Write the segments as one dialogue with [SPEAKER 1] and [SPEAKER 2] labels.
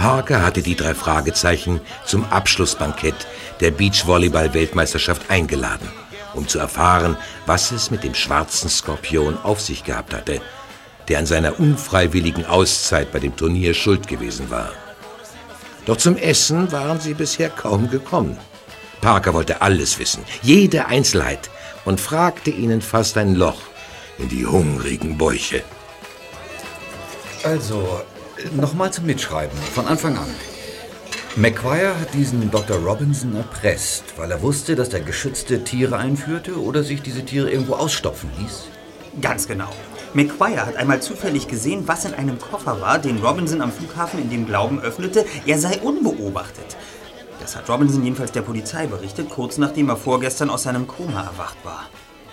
[SPEAKER 1] Parker hatte die 3 Fragezeichen zum Abschlussbankett der Beachvolleyball-Weltmeisterschaft eingeladen, um zu erfahren, was es mit dem schwarzen Skorpion auf sich gehabt hatte, der an seiner unfreiwilligen Auszeit bei dem Turnier schuld gewesen war. Doch zum Essen waren sie bisher kaum gekommen. Parker wollte alles wissen, jede Einzelheit, und fragte ihnen fast ein Loch in die hungrigen Bäuche.
[SPEAKER 2] Also, nochmal zum Mitschreiben, von Anfang an. McGuire hat diesen Dr. Robinson erpresst, weil er wusste, dass er geschützte Tiere einführte oder sich diese Tiere irgendwo ausstopfen ließ?
[SPEAKER 3] Ganz genau. McGuire hat einmal zufällig gesehen, was in einem Koffer war, den Robinson am Flughafen in dem Glauben öffnete, er sei unbeobachtet. Das hat Robinson jedenfalls der Polizei berichtet, kurz nachdem er vorgestern aus seinem Koma erwacht war.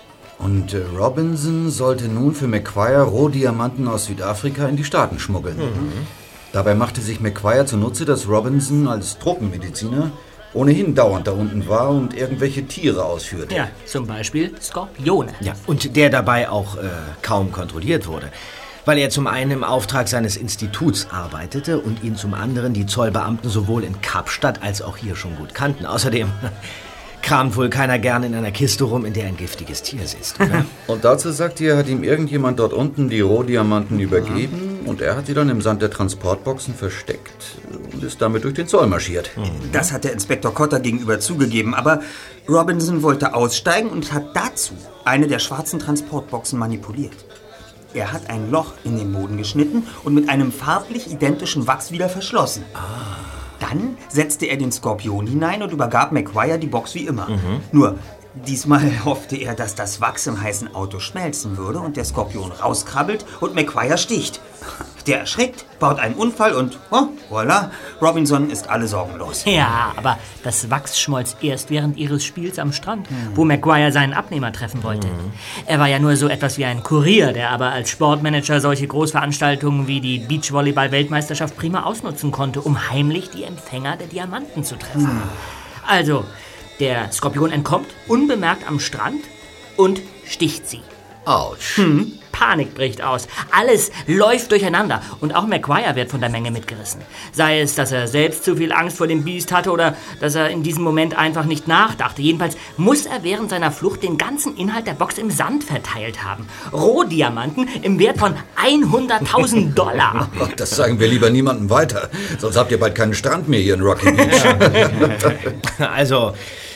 [SPEAKER 2] Und Robinson sollte nun für McGuire Rohdiamanten aus Südafrika in die Staaten schmuggeln. Dabei machte sich McGuire zunutze, dass Robinson als Tropenmediziner ohnehin dauernd da unten war und irgendwelche Tiere ausführte.
[SPEAKER 4] Ja, zum Beispiel Skorpione.
[SPEAKER 5] Ja, und der dabei auch kaum kontrolliert wurde, weil er zum einen im Auftrag seines Instituts arbeitete und ihn zum anderen die Zollbeamten sowohl in Kapstadt als auch hier schon gut kannten. Außerdem kramt wohl keiner gern in einer Kiste rum, in der ein giftiges Tier sitzt, oder?
[SPEAKER 2] Und dazu sagt ihr, hat ihm irgendjemand dort unten die Rohdiamanten übergeben und er hat sie dann im Sand der Transportboxen versteckt und ist damit durch den Zoll marschiert.
[SPEAKER 3] Das hat der Inspektor Cotter gegenüber zugegeben, aber Robinson wollte aussteigen und hat dazu eine der schwarzen Transportboxen manipuliert. Er hat ein Loch in den Boden geschnitten und mit einem farblich identischen Wachs wieder verschlossen. Dann setzte er den Skorpion hinein und übergab McGuire die Box wie immer. Nur, diesmal hoffte er, dass das Wachs im heißen Auto schmelzen würde und der Skorpion rauskrabbelt und McGuire sticht. Der erschrickt, baut einen Unfall und voilà, Robinson ist alle sorgenlos.
[SPEAKER 4] Ja, aber das Wachs schmolz erst während ihres Spiels am Strand, wo McGuire seinen Abnehmer treffen wollte. Er war ja nur so etwas wie ein Kurier, der aber als Sportmanager solche Großveranstaltungen wie die Beachvolleyball-Weltmeisterschaft prima ausnutzen konnte, um heimlich die Empfänger der Diamanten zu treffen. Also, der Skorpion entkommt unbemerkt am Strand und sticht sie.
[SPEAKER 2] Autsch.
[SPEAKER 4] Panik bricht aus. Alles läuft durcheinander. Und auch McGuire wird von der Menge mitgerissen. Sei es, dass er selbst zu viel Angst vor dem Biest hatte oder dass er in diesem Moment einfach nicht nachdachte. Jedenfalls muss er während seiner Flucht den ganzen Inhalt der Box im Sand verteilt haben. Rohdiamanten im Wert von $100.000.
[SPEAKER 2] Das sagen wir lieber niemandem weiter. Sonst habt ihr bald keinen Strand mehr hier in Rocky Beach.
[SPEAKER 5] Also,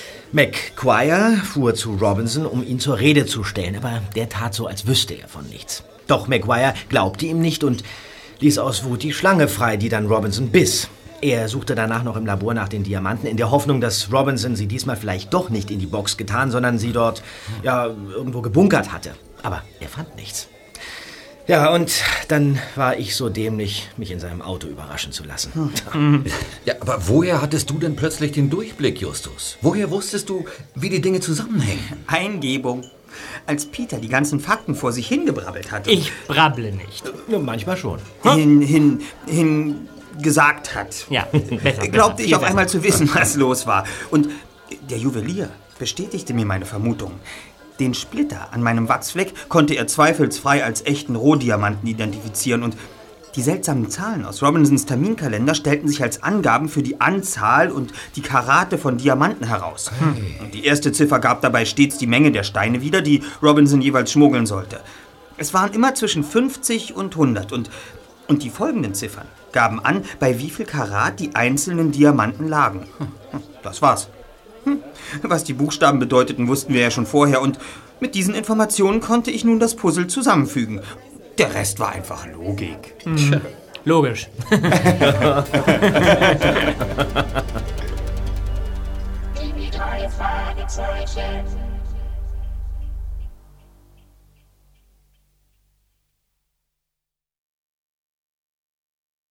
[SPEAKER 5] McGuire fuhr zu Robinson, um ihn zur Rede zu stellen, aber der tat so, als wüsste er von nichts. Doch McGuire glaubte ihm nicht und ließ aus Wut die Schlange frei, die dann Robinson biss. Er suchte danach noch im Labor nach den Diamanten, in der Hoffnung, dass Robinson sie diesmal vielleicht doch nicht in die Box getan, sondern sie dort, irgendwo gebunkert hatte. Aber er fand nichts. Ja, und dann war ich so dämlich, mich in seinem Auto überraschen zu lassen.
[SPEAKER 2] Ja, aber woher hattest du denn plötzlich den Durchblick, Justus? Woher wusstest du, wie die Dinge zusammenhängen?
[SPEAKER 3] Eingebung. Als Peter die ganzen Fakten vor sich hingebrabbelt hatte.
[SPEAKER 4] Ich brabble nicht.
[SPEAKER 5] Manchmal schon.
[SPEAKER 3] Gesagt hat.
[SPEAKER 4] Ja, besser.
[SPEAKER 3] Glaubte ich auf einmal zu wissen, was los war. Und der Juwelier bestätigte mir meine Vermutung. Den Splitter an meinem Wachsfleck konnte er zweifelsfrei als echten Rohdiamanten identifizieren und die seltsamen Zahlen aus Robinsons Terminkalender stellten sich als Angaben für die Anzahl und die Karate von Diamanten heraus. Und die erste Ziffer gab dabei stets die Menge der Steine wieder, die Robinson jeweils schmuggeln sollte. Es waren immer zwischen 50 und 100 und die folgenden Ziffern gaben an, bei wie viel Karat die einzelnen Diamanten lagen. Das war's. Was die Buchstaben bedeuteten, wussten wir ja schon vorher und mit diesen Informationen konnte ich nun das Puzzle zusammenfügen. Der Rest war einfach Logik.
[SPEAKER 4] Logisch.
[SPEAKER 6] Die 3 Fragezeichen.